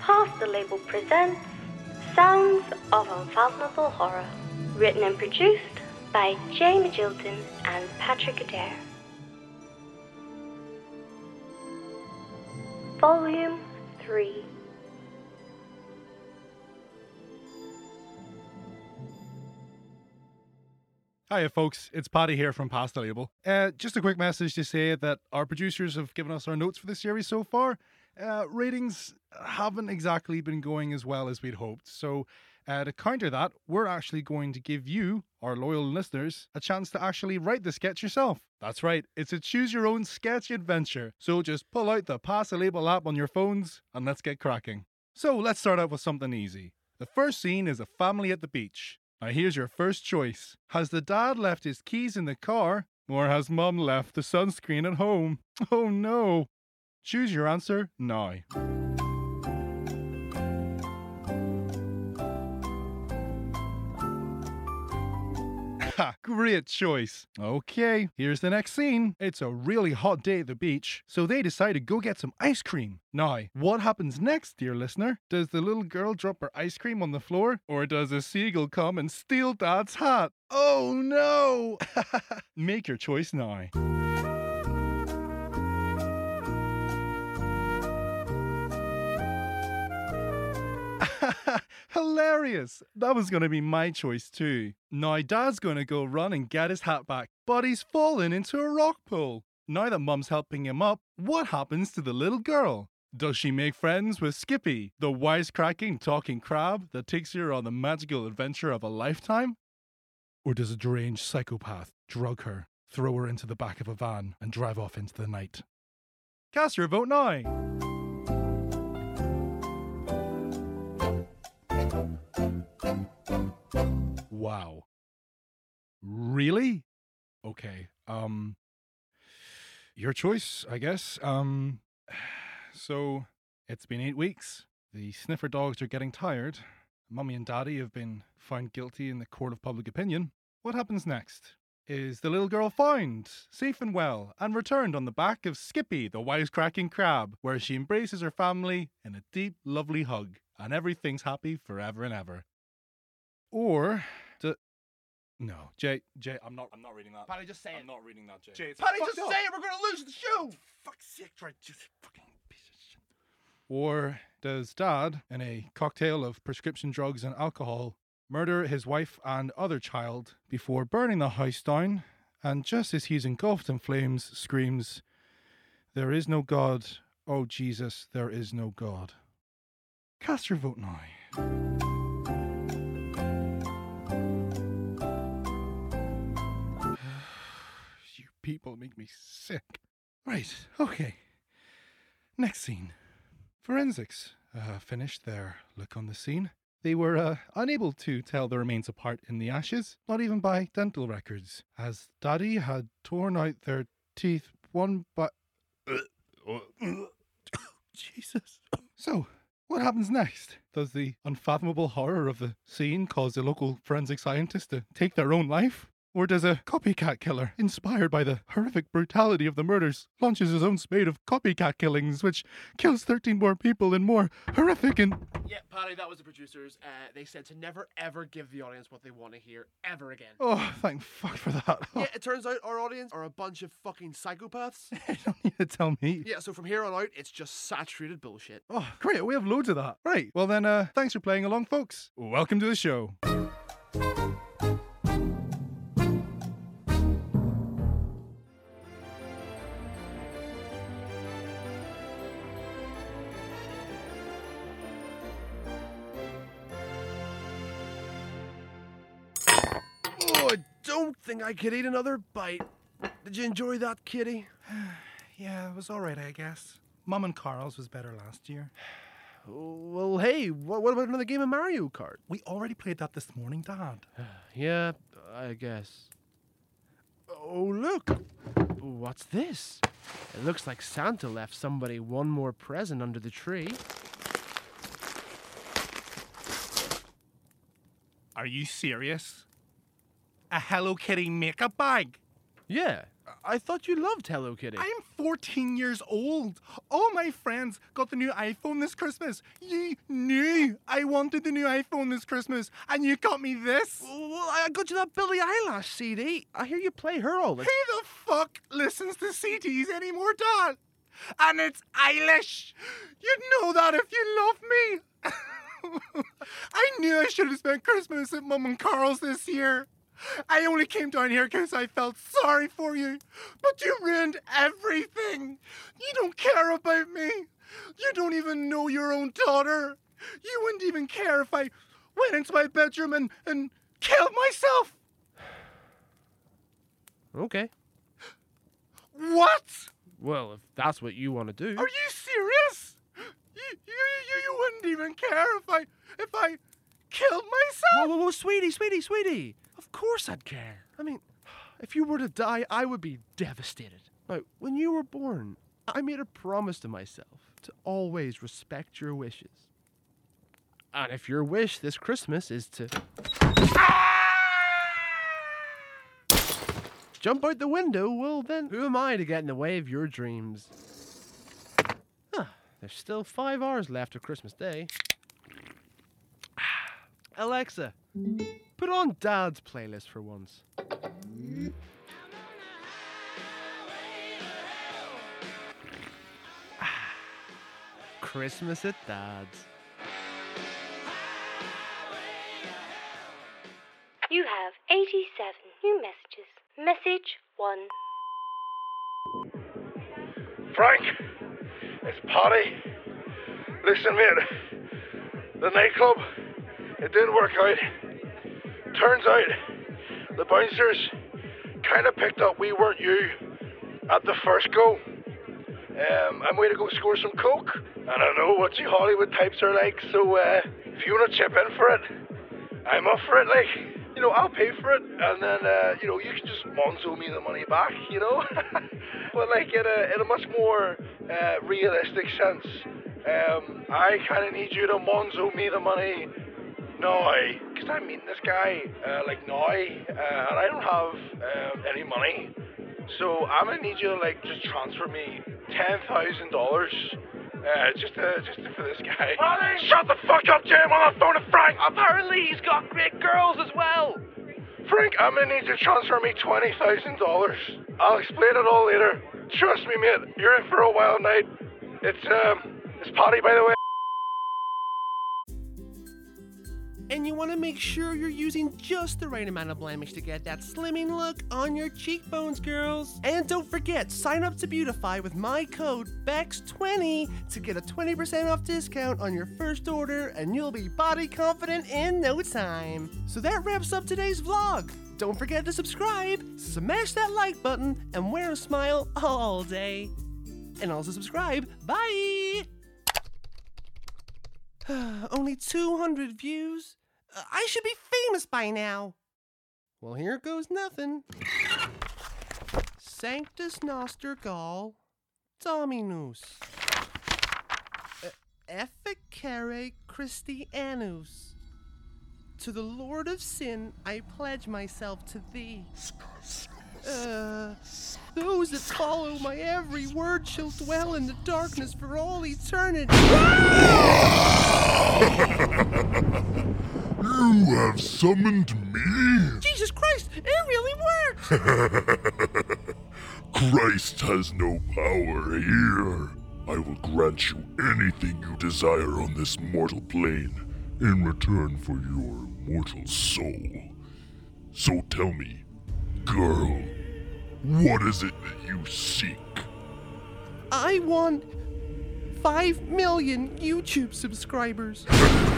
Past the Label presents Sounds of Unfathomable Horror, written and produced by Jane Magilton and Patrick Adair. Volume 3. Hiya folks, it's Paddy here from Past the Label. Just a quick message to say that our producers have given us our notes for the series so far. Ratings haven't exactly been going as well as we'd hoped, so to counter that, we're actually going to give you, our loyal listeners, a chance to actually write the sketch yourself. That's right, it's a choose your own sketch adventure, so just pull out the Past the Label app on your phones and let's get cracking. So let's start out with something easy. The first scene is a family at the beach. Now here's your first choice. Has the dad left his keys in the car, or has mum left the sunscreen at home? Oh no! Choose your answer now. Ha! Great choice. Okay, here's the next scene. It's a really hot day at the beach, so they decide to go get some ice cream. Now, what happens next, dear listener? Does the little girl drop her ice cream on the floor, or does a seagull come and steal Dad's hat? Oh no! Make your choice now. Hilarious! That was going to be my choice too. Now Dad's going to go run and get his hat back, but he's fallen into a rock pool. Now that Mum's helping him up, what happens to the little girl? Does she make friends with Skippy, the wisecracking talking crab that takes her on the magical adventure of a lifetime? Or does a deranged psychopath drug her, throw her into the back of a van and drive off into the night? Cast your vote now! Wow. Really? Okay. Your choice, I guess. So, it's been 8 weeks. The sniffer dogs are getting tired. Mummy and Daddy have been found guilty in the court of public opinion. What happens next? Is the little girl found, safe and well, and returned on the back of Skippy, the wisecracking crab, where she embraces her family in a deep, lovely hug, and everything's happy forever and ever? Or no, Jay, I'm not reading that. Paddy, just say it. I'm not reading that, Jay. Paddy, just say it. We're gonna lose the show. Fuck's sake, right? Just fucking piece of shit. Or does Dad, in a cocktail of prescription drugs and alcohol, murder his wife and other child before burning the house down? And just as he's engulfed in flames, screams, "There is no God. Oh Jesus, there is no God." Cast your vote now. People make me sick. Right, okay. Next scene. Forensics finished their look on the scene. They were unable to tell the remains apart in the ashes, not even by dental records, as Daddy had torn out their teeth one by... Jesus. So, what happens next? Does the unfathomable horror of the scene cause the local forensic scientist to take their own life? Or does a copycat killer, inspired by the horrific brutality of the murders, launches his own spate of copycat killings, which kills 13 more people in more horrific and... Yeah, Paddy, that was the producers. They said to never, ever give the audience what they want to hear, ever again. Oh, thank fuck for that. Yeah, it turns out our audience are a bunch of fucking psychopaths. You don't need to tell me. Yeah, so from here on out, it's just saturated bullshit. Oh, great, we have loads of that. Right, well then, thanks for playing along, folks. Welcome to the show. I don't think I could eat another bite. Did you enjoy that, kitty? Yeah, it was alright, I guess. Mum and Carl's was better last year. Well, hey, what about another game of Mario Kart? We already played that this morning, Dad. Yeah, I guess. Oh, look. What's this? It looks like Santa left somebody one more present under the tree. Are you serious? A Hello Kitty makeup bag? Yeah, I thought you loved Hello Kitty. I'm 14 years old. All my friends got the new iPhone this Christmas. You knew I wanted the new iPhone this Christmas, and you got me this. Well, I got you that Billie Eilish CD. I hear you play her all the Who the fuck listens to CDs anymore, Dad? And it's Eilish. You'd know that if you love me. I knew I should have spent Christmas at Mum and Carl's this year. I only came down here because I felt sorry for you. But you ruined everything. You don't care about me. You don't even know your own daughter. You wouldn't even care if I went into my bedroom and killed myself. Okay. What? Well, if that's what you want to do. Are you serious? You wouldn't even care if I killed myself? Whoa, sweetie. Of course I'd care. I mean, if you were to die, I would be devastated. Now, when you were born, I made a promise to myself to always respect your wishes. And if your wish this Christmas is to jump out the window, well then, who am I to get in the way of your dreams? There's still 5 hours left of Christmas Day. Alexa, put on Dad's playlist for once. Christmas at Dad's. You have 87 new messages. Message 1. Frank, it's Paddy. Listen, mate, the nightclub, it didn't work out. Turns out, the bouncers kind of picked up we weren't you at the first go. I'm going to go score some coke. I don't know what you Hollywood types are like, so if you want to chip in for it, I'm up for it, like. You know, I'll pay for it, and then, you know, you can just Monzo me the money back, you know? But, like, in a much more realistic sense, I kind of need you to Monzo me the money now, because I'm meeting this guy, now, and I don't have any money. So I'm going to need you to, just transfer me $10,000. Just for this guy. Paddy! Shut the fuck up, Jim! I'm on the phone to Frank! Apparently he's got great girls as well! Frank, I'm gonna need you to transfer me $20,000. I'll explain it all later. Trust me, mate. You're in for a wild night. It's Paddy, by the way. And you want to make sure you're using just the right amount of blemish to get that slimming look on your cheekbones, girls. And don't forget, sign up to Beautify with my code BEX20 to get a 20% off discount on your first order, and you'll be body confident in no time. So that wraps up today's vlog. Don't forget to subscribe, smash that like button, and wear a smile all day. And also subscribe. Bye! Only 200 views? I should be famous by now. Well, here goes nothing. Sanctus Noster Gall Dominus. Efficere Christianus. To the Lord of Sin I pledge myself to thee. Those that follow my every word shall dwell in the darkness for all eternity. You have summoned me? Jesus Christ, it really worked! Christ has no power here. I will grant you anything you desire on this mortal plane in return for your mortal soul. So tell me, girl, what is it that you seek? I want 5 million YouTube subscribers.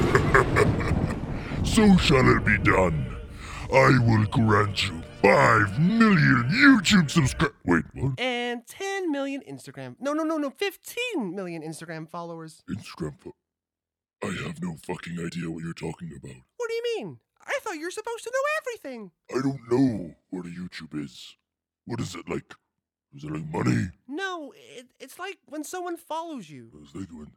So shall it be done. I will grant you 5 million YouTube subscribers. Wait, what? And 10 million Instagram. No, 15 million Instagram followers. I have no fucking idea what you're talking about. What do you mean? I thought you're supposed to know everything. I don't know what a YouTube is. What is it like? Is it like money? No, it's like when someone follows you. I was thinking,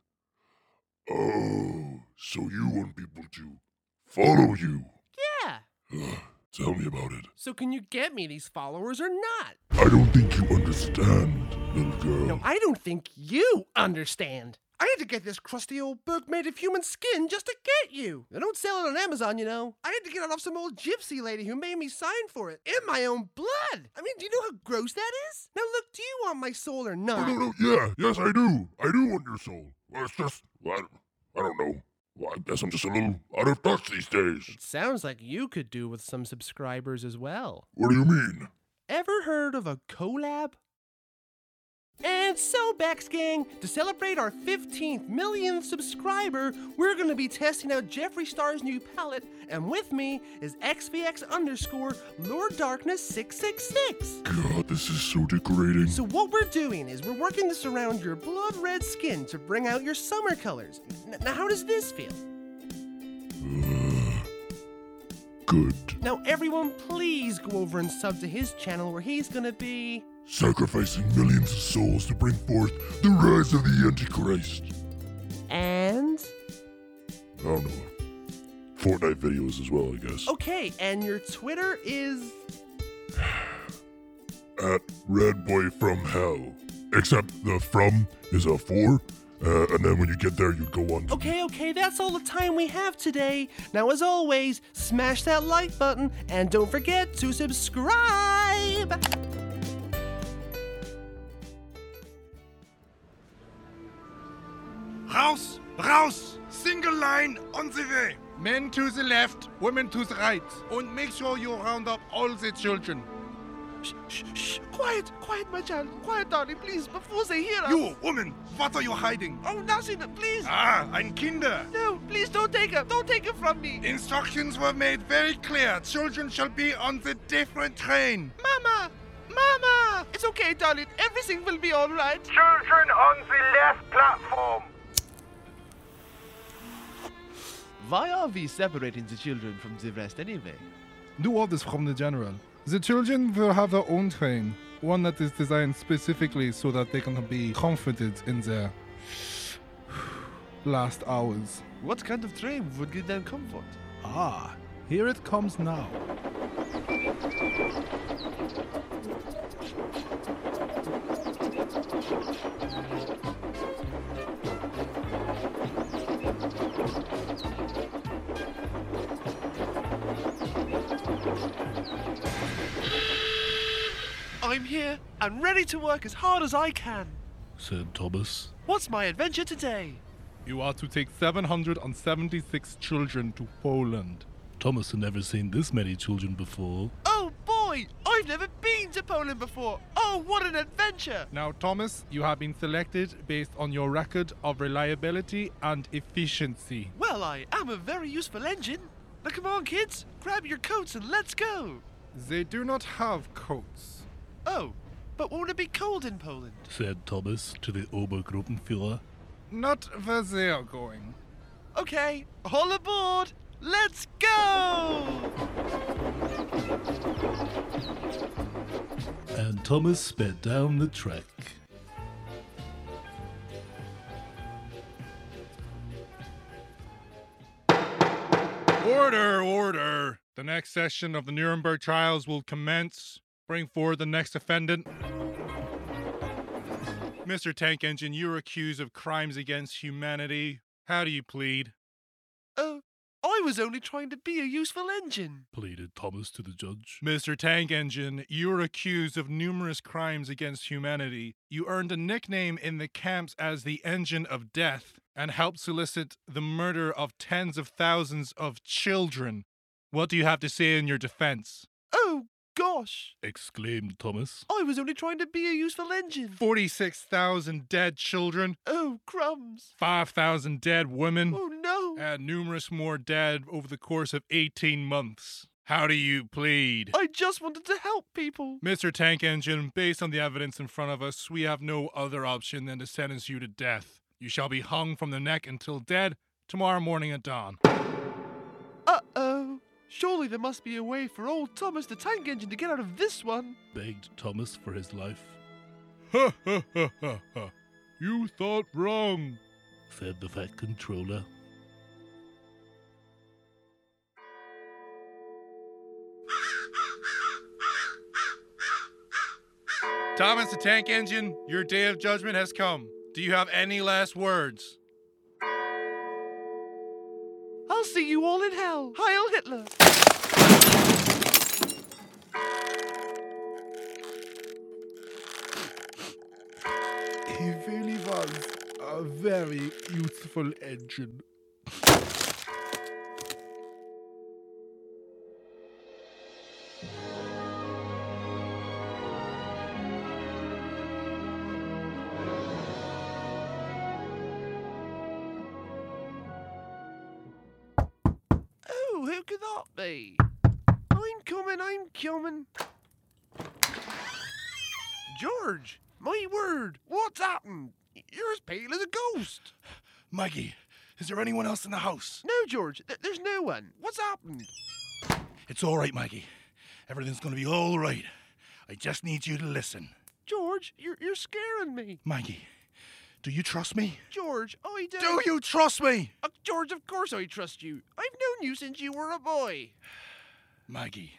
oh, so you want people to follow you? Yeah. Tell me about it. So can you get me these followers or not? I don't think you understand, little girl. No, I don't think you understand. I had to get this crusty old book made of human skin just to get you. They don't sell it on Amazon, you know. I had to get it off some old gypsy lady who made me sign for it in my own blood. I mean, do you know how gross that is? Now look, do you want my soul or not? No, yeah, yes I do. I do want your soul. Well, it's just, I don't know. Well, I guess I'm just a little out of touch these days. It sounds like you could do with some subscribers as well. What do you mean? Ever heard of a collab? And so, Bex Gang, to celebrate our 15th millionth subscriber, we're going to be testing out Jeffree Star's new palette, and with me is XVX_Lord Darkness 666. God, this is so degrading. So what we're doing is we're working to surround your blood red skin to bring out your summer colors. Now, how does this feel? Good. Now, everyone, please go over and sub to his channel where he's going to be... Sacrificing millions of souls to bring forth the rise of the Antichrist. And... I don't know. Fortnite videos as well, I guess. Okay, and your Twitter is... At RedBoyFromHell. Except the from is a 4. And then when you get there, you go on to... Okay, that's all the time we have today. Now, as always, smash that like button and don't forget to subscribe! Raus! Single line on the way. Men to the left, women to the right. And make sure you round up all the children. Shh. Quiet, my child. Quiet, darling, please, before they hear us. You, woman, what are you hiding? Oh, nothing, please. Ein Kinder. No, please don't take her. Don't take her from me. Instructions were made very clear. Children shall be on the different train. Mama! It's okay, darling. Everything will be all right. Children on the left platform. Why are we separating the children from the rest anyway? Do orders from the general. The children will have their own train. One that is designed specifically so that they can be comforted in their last hours. What kind of train would give them comfort? Here it comes now. I'm here and ready to work as hard as I can. Said Thomas. What's my adventure today? You are to take 776 children to Poland. Thomas had never seen this many children before. Oh boy, I've never been to Poland before. Oh, what an adventure. Now, Thomas, you have been selected based on your record of reliability and efficiency. Well, I am a very useful engine. Now come on, kids, grab your coats and let's go. They do not have coats. Oh, but won't it be cold in Poland? Said Thomas to the Obergruppenführer. Not where they are going. Okay, all aboard. Let's go! And Thomas sped down the track. Order! The next session of the Nuremberg trials will commence. Bring forward the next defendant. Mr. Tank Engine, you're accused of crimes against humanity. How do you plead? Oh, I was only trying to be a useful engine. Pleaded Thomas to the judge. Mr. Tank Engine, you're accused of numerous crimes against humanity. You earned a nickname in the camps as the Engine of Death and helped solicit the murder of tens of thousands of children. What do you have to say in your defense? Oh, gosh. Exclaimed Thomas. I was only trying to be a useful engine. 46,000 dead children. Oh, crumbs. 5,000 dead women. Oh, no. And numerous more dead over the course of 18 months. How do you plead? I just wanted to help people. Mr. Tank Engine, based on the evidence in front of us, we have no other option than to sentence you to death. You shall be hung from the neck until dead tomorrow morning at dawn. Uh-oh. Surely there must be a way for old Thomas the Tank Engine to get out of this one. Begged Thomas for his life. Ha ha ha ha ha. You thought wrong, said the Fat Controller. Thomas the Tank Engine, your day of judgment has come. Do you have any last words? I'll see you all in hell. Heil Hitler. He really was a very useful engine. Oh, who could that be? I'm coming. George, my word, what's happened? You're as pale as a ghost. Maggie, is there anyone else in the house? No, George, there's no one. What's happened? It's all right, Maggie. Everything's going to be all right. I just need you to listen. George, you're scaring me. Maggie, do you trust me? George, I don't. Do you trust me? George, of course I trust you. I've known you since you were a boy. Maggie,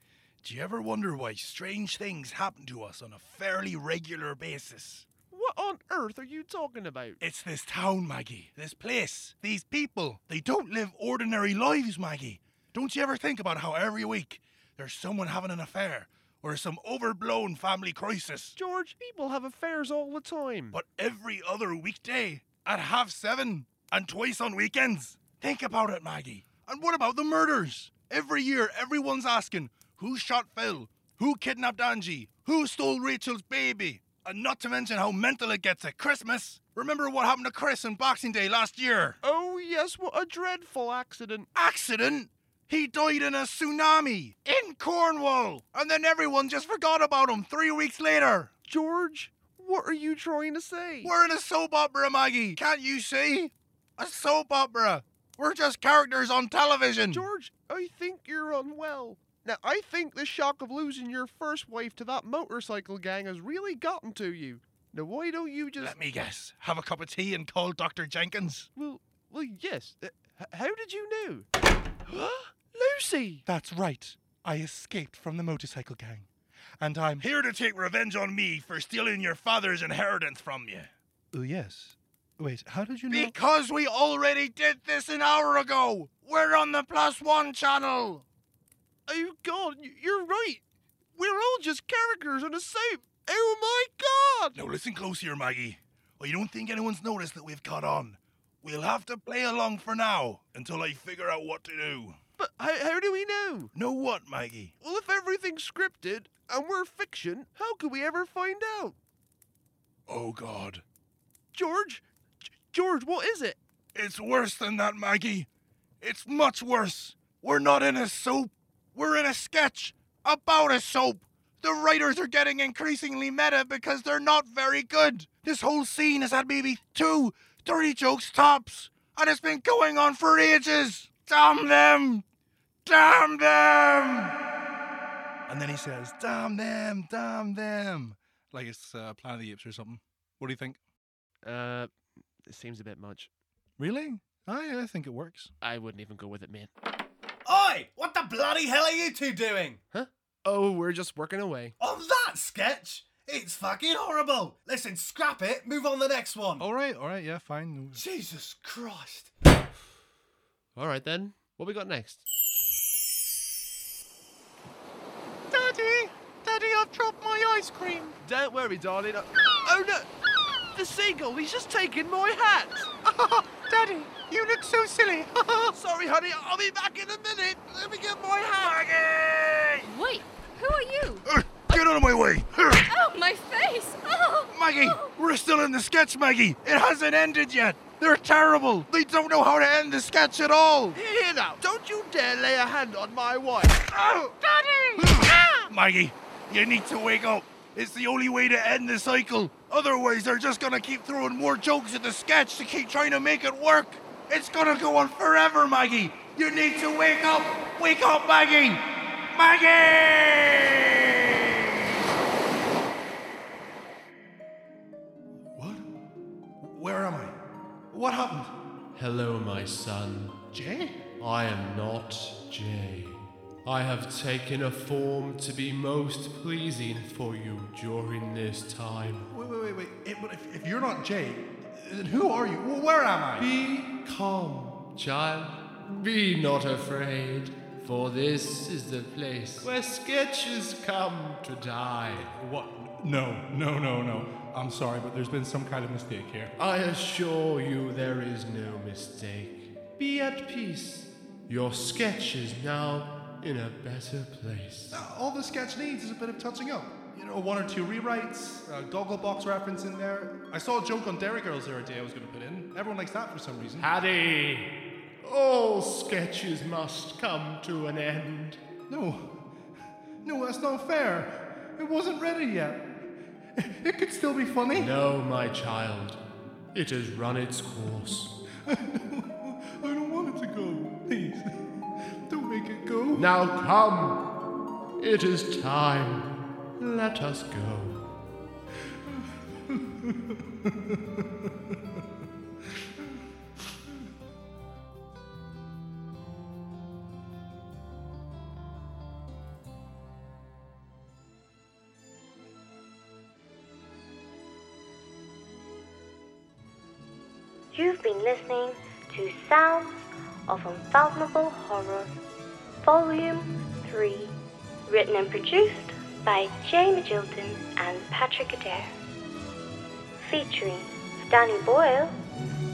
do you ever wonder why strange things happen to us on a fairly regular basis? What on earth are you talking about? It's this town, Maggie. This place. These people. They don't live ordinary lives, Maggie. Don't you ever think about how every week there's someone having an affair or some overblown family crisis? George, people have affairs all the time. But every other weekday at 7:30 and twice on weekends. Think about it, Maggie. And what about the murders? Every year, everyone's asking, who shot Phil? Who kidnapped Angie? Who stole Rachel's baby? And not to mention how mental it gets at Christmas. Remember what happened to Chris on Boxing Day last year? Oh, yes, what a dreadful accident. Accident? He died in a tsunami in Cornwall. And then everyone just forgot about him 3 weeks later. George, what are you trying to say? We're in a soap opera, Maggie. Can't you see? A soap opera. We're just characters on television. George, I think you're unwell. Now, I think the shock of losing your first wife to that motorcycle gang has really gotten to you. Now, why don't you just... Let me guess. Have a cup of tea and call Dr. Jenkins. Well, yes. How did you know? Lucy! That's right. I escaped from the motorcycle gang. And I'm here to take revenge on me for stealing your father's inheritance from you. Oh, yes. Wait, how did you know? Because we already did this an hour ago. We're on the +1 channel. Oh, God, you're right. We're all just characters on a soap. Oh, my God! Now listen close here, Maggie. I don't think anyone's noticed that we've caught on. We'll have to play along for now, until I figure out what to do. But how do we know? Know what, Maggie? Well, if everything's scripted, and we're fiction, how could we ever find out? Oh, God. George, what is it? It's worse than that, Maggie. It's much worse. We're not in a soap. We're in a sketch about a soap. The writers are getting increasingly meta because they're not very good. This whole scene has had maybe 2 dirty jokes tops, and it's been going on for ages. Damn them! Damn them! And then he says, damn them, damn them. Like it's Planet of the Apes or something. What do you think? It seems a bit much. Really? I think it works. I wouldn't even go with it, mate. Oi! What the bloody hell are you two doing? Huh? Oh, we're just working away. On that sketch? It's fucking horrible. Listen, scrap it, move on the next one. All right, yeah, fine. Jesus Christ. All right, then. What we got next? Daddy, I've dropped my ice cream. Don't worry, darling. Oh, no! The seagull, he's just taken my hat! Daddy, you look so silly. Sorry, honey, I'll be back in a minute. Let me get my hat. Maggie! Wait, who are you? Get out of my way! Oh, my face! Oh! Maggie, we're still in the sketch, Maggie. It hasn't ended yet. They're terrible. They don't know how to end the sketch at all. Here now, don't you dare lay a hand on my wife. Oh. Daddy! Maggie, you need to wake up. It's the only way to end the cycle. Otherwise, they're just gonna keep throwing more jokes at the sketch to keep trying to make it work. It's gonna go on forever, Maggie. You need to wake up. Wake up, Maggie. Maggie! What? Where am I? What happened? Hello, my son. Jay? I am not Jay. I have taken a form to be most pleasing for you during this time. Wait. If you're not Jay, then who are you? Well, where am I? Be calm, child. Be not afraid, for this is the place where sketches come to die. What? No. I'm sorry, but there's been some kind of mistake here. I assure you there is no mistake. Be at peace. Your sketch is now in a better place. All the sketch needs is a bit of touching up. You know, 1 or 2 rewrites, a Gogglebox reference in there. I saw a joke on Dairy Girls the other day I was going to put in. Everyone likes that for some reason. Paddy, all sketches must come to an end. No, that's not fair. It wasn't ready yet. It could still be funny. No, my child. It has run its course. I don't want it to go. Please, don't make it go. Now come. It is time. Let us go. You've been listening to Sounds of Unfathomable Horror, Volume 3, written and produced by Jay Magilton and Patrick Adair, featuring Danny Boyle,